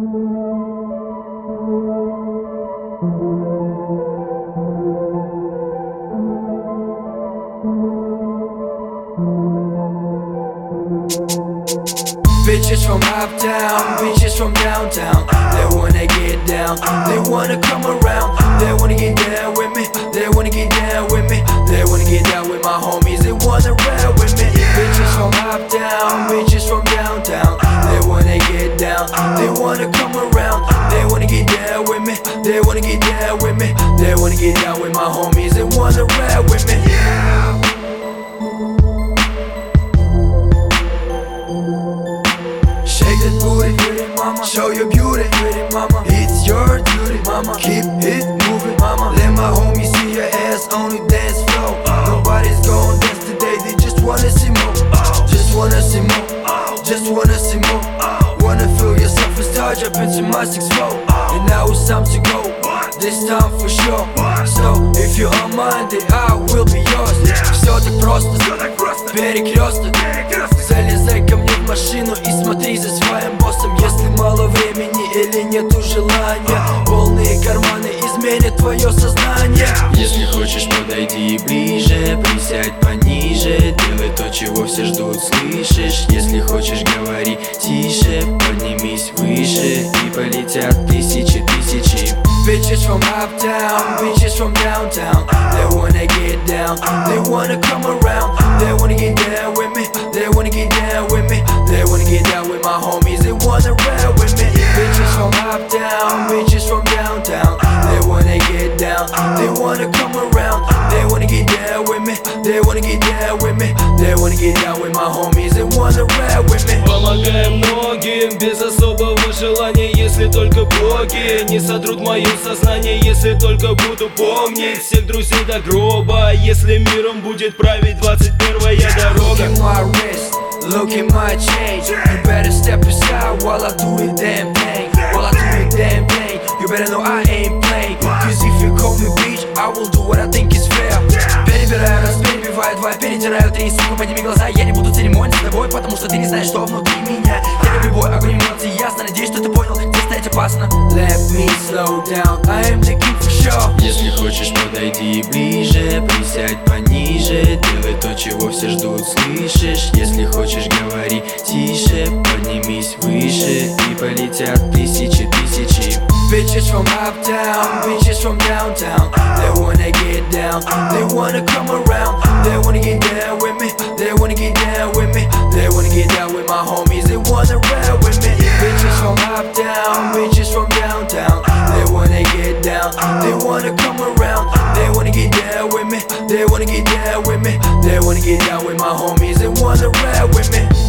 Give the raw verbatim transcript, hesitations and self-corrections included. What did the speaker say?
Bitches from uptown, bitches from downtown, they wanna get down, they wanna come around, they wanna get down with me, they wanna get down with me, they wanna get down with my homies, they wanna ride with me. Bitches from uptown, bitches from downtown, they wanna get down, they wanna come around, they wanna get down with me, they wanna get down with me, they wanna get down with my homies, they wanna ride with me. Shake that booty, pretty mama. Show your beauty, pretty mama. It's your duty, mama. Keep it moving, mama. Let my homies see your ass on the dance floor. Nobody's gon' dance today, they just wanna see more. Just wanna see more. Just wanna see more. Wanna feel yourself and start jumping to my six four. And now it's time to go. This time for sure. So if you're on mine, then I will be yours. Все так просто, перекресток. Залезай ко мне в машину и смотри за своим боссом. Если мало времени или нету желания, полные карманы изменят твое сознание. Если хочешь, подойди ближе, присядь пониже, делай то, чего все ждут, слышишь? Если хочешь, говори тише, поднимись выше, и полетят тысячи тысячи. Bitches from uptown, bitches from downtown, they wanna get down, they wanna come around, they wanna get down with me, they wanna get down with me, they wanna get down with my homies, they wanna ride with me. Bitches from uptown, bitches from downtown, they wanna get down, they wanna come around, they wanna get down with me, they wanna get down with me, they wanna get down with my homies, they wanna ride with me. Помогаем многим без особого желания, если только боги не сотрут мое сознание, если только буду помнить всех друзей до гроба, если миром будет править двадцать первая дорога. Look at my wrist, look at my change. You better step aside while I do the damn thing. While I do the damn thing, you better know I ain't playing. Cause if you call me bitch, I will do what I think is fair. Перебираю раз, перебиваю два, перетираю три, сука, подними глаза. Я не буду церемонить с тобой, потому что ты не знаешь, что внутри меня. Я люблю бой, огонь эмоций, ясно. Надеюсь, что ты понял, где стоять опасно. Let me slow down, I am the king for sure. Если хочешь, подойди ближе, присядь пониже, делай то, чего все ждут, слышишь? Если хочешь, говори тише, поднимись выше, и полетят тысячи тысячи. Bitches from uptown, bitches from downtown, they wanna get down, they wanna come around, they wanna get down with me, they wanna get down with me, they wanna get down with my homies, they wanna ride with me. Bitches from uptown, bitches from downtown, they wanna get down, they wanna come around, they wanna get down with me, they wanna get down with me, they wanna get down with my homies, they wanna ride with me.